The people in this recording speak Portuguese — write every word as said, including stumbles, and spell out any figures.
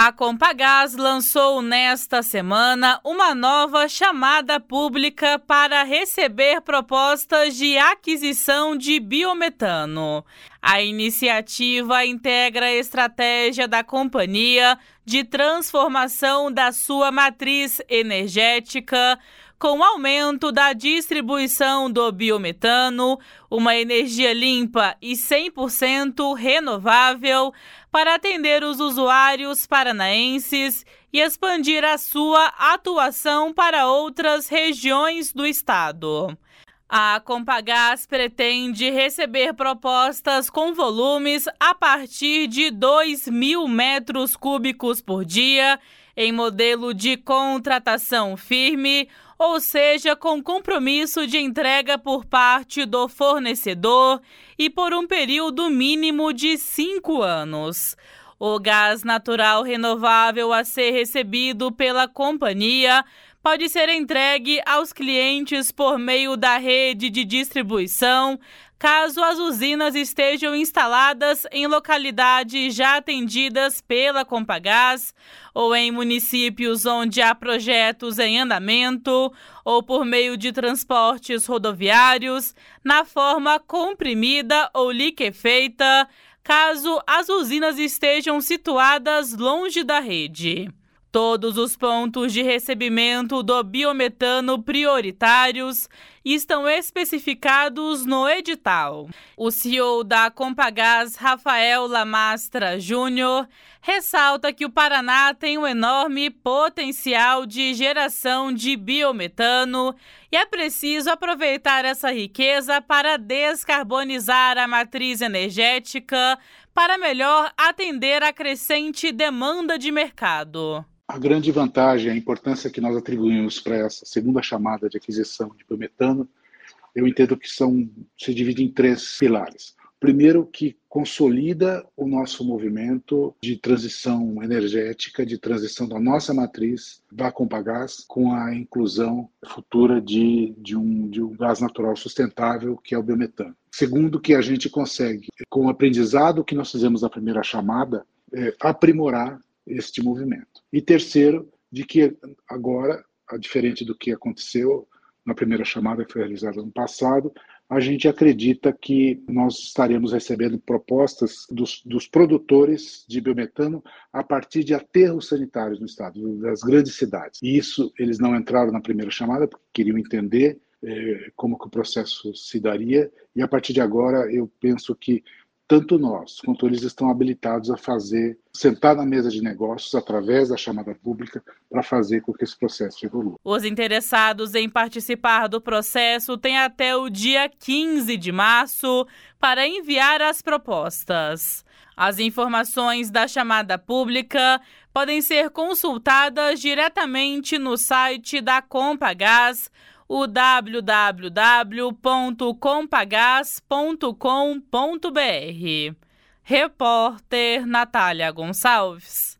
A Compagas lançou nesta semana uma nova chamada pública para receber propostas de aquisição de biometano. A iniciativa integra a estratégia da companhia de transformação da sua matriz energética, com o aumento da distribuição do biometano, uma energia limpa e cem por cento renovável, para atender os usuários paranaenses e expandir a sua atuação para outras regiões do estado. A Compagas pretende receber propostas com volumes a partir de dois mil metros cúbicos por dia, em modelo de contratação firme, ou seja, com compromisso de entrega por parte do fornecedor e por um período mínimo de cinco anos. O gás natural renovável a ser recebido pela companhia pode ser entregue aos clientes por meio da rede de distribuição, caso as usinas estejam instaladas em localidades já atendidas pela Compagas, ou em municípios onde há projetos em andamento, ou por meio de transportes rodoviários, na forma comprimida ou liquefeita, caso as usinas estejam situadas longe da rede. Todos os pontos de recebimento do biometano prioritários estão especificados no edital. O C E O da Compagas, Rafael Lamastra Júnior, ressalta que o Paraná tem um enorme potencial de geração de biometano e é preciso aproveitar essa riqueza para descarbonizar a matriz energética para melhor atender a crescente demanda de mercado. A grande vantagem, a importância que nós atribuímos para essa segunda chamada de aquisição de biometano, eu entendo que são, se divide em três pilares. Primeiro, que consolida o nosso movimento de transição energética, de transição da nossa matriz, da Compagas, com a inclusão futura de, de, um, de um gás natural sustentável, que é o biometano. Segundo, que a gente consegue, com o aprendizado que nós fizemos na primeira chamada, é, aprimorar este movimento. E terceiro, de que agora, diferente do que aconteceu na primeira chamada que foi realizada no passado, a gente acredita que nós estaremos recebendo propostas dos, dos produtores de biometano a partir de aterros sanitários no estado, das grandes cidades. E isso, eles não entraram na primeira chamada porque queriam entender eh, como que o processo se daria, e a partir de agora eu penso que tanto nós quanto eles estão habilitados a fazer, sentar na mesa de negócios através da chamada pública para fazer com que esse processo evolua. Os interessados em participar do processo têm até o dia quinze de março para enviar as propostas. As informações da chamada pública podem ser consultadas diretamente no site da Compagas, o w w w ponto compagas ponto com ponto b r. Repórter Natália Gonçalves.